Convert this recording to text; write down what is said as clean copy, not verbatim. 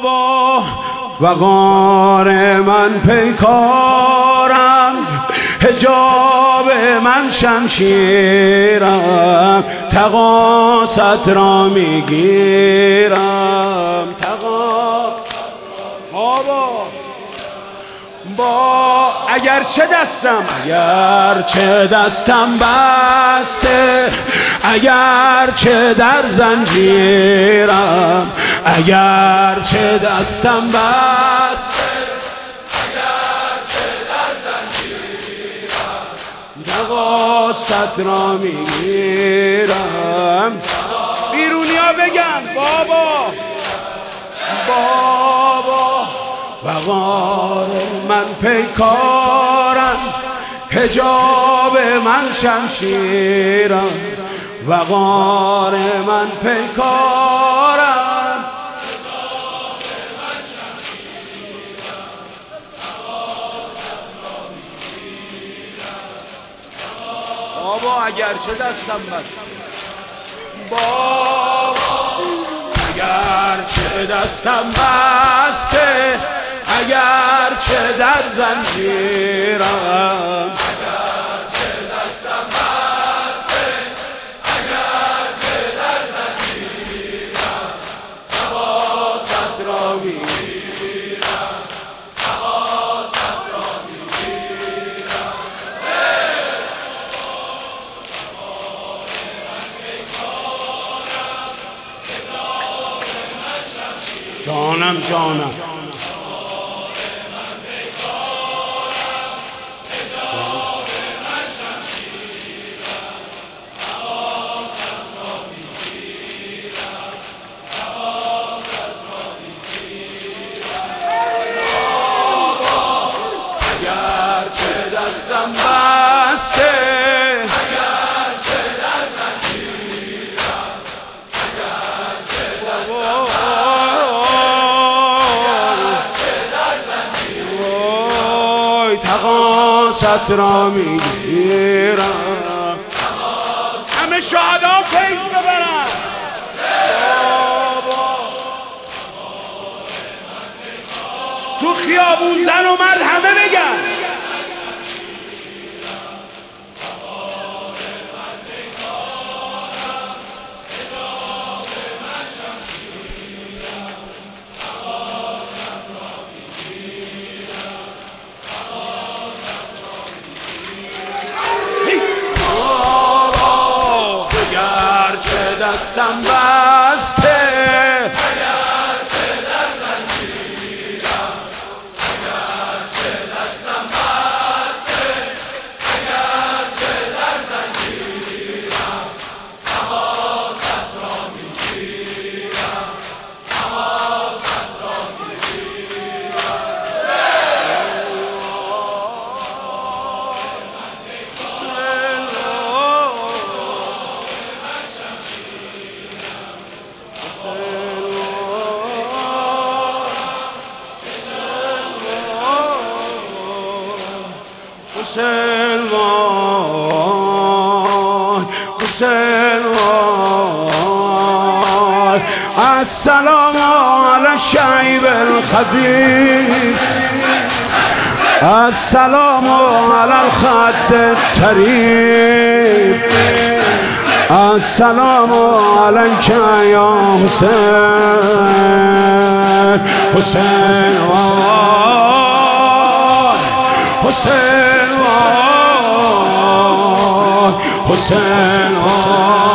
بابا وقار من پیکارم، حجاب من شمشیرم، تقاصت را میگیرم. با اگرچه دستم بسته، اگرچه در زنجیرم، اگرچه دستم بسته، اگرچه در زنجیرم، تقاصت را میگیرم. بیرونیا بگن بابا وقار من پیکارم، حجاب من شمشیرم، وقار من پیکارم، حجاب من شمشیرم، تقاصت را میگیرم. بابا اگرچه دستم بسته، بابا اگرچه دستم بسته، اگرچه در زنجیرم، اگرچه دستم بسته، اگرچه در زنجیرم، تقاصت را میگیرم، تقاصت را میگیرم. جانم دستم بسته، اگرچه در زنجیرم، اگرچه دستم بسته، تقاصت را میگیرم. همه شهدا پیش ببرن. تو خیابون زن و مرد همه بگن دستم بسته، اگرچه در زنجیرم، اگرچه دستم بسته، اگرچه در زنجیرم، تقاصت را میگیرم، تقاصت را حسین وای السلام علی الشعیب الخبیب، السلام علی الخد الطریب، السلام علیک یا حسین. حسین وای حسین وای حسین وای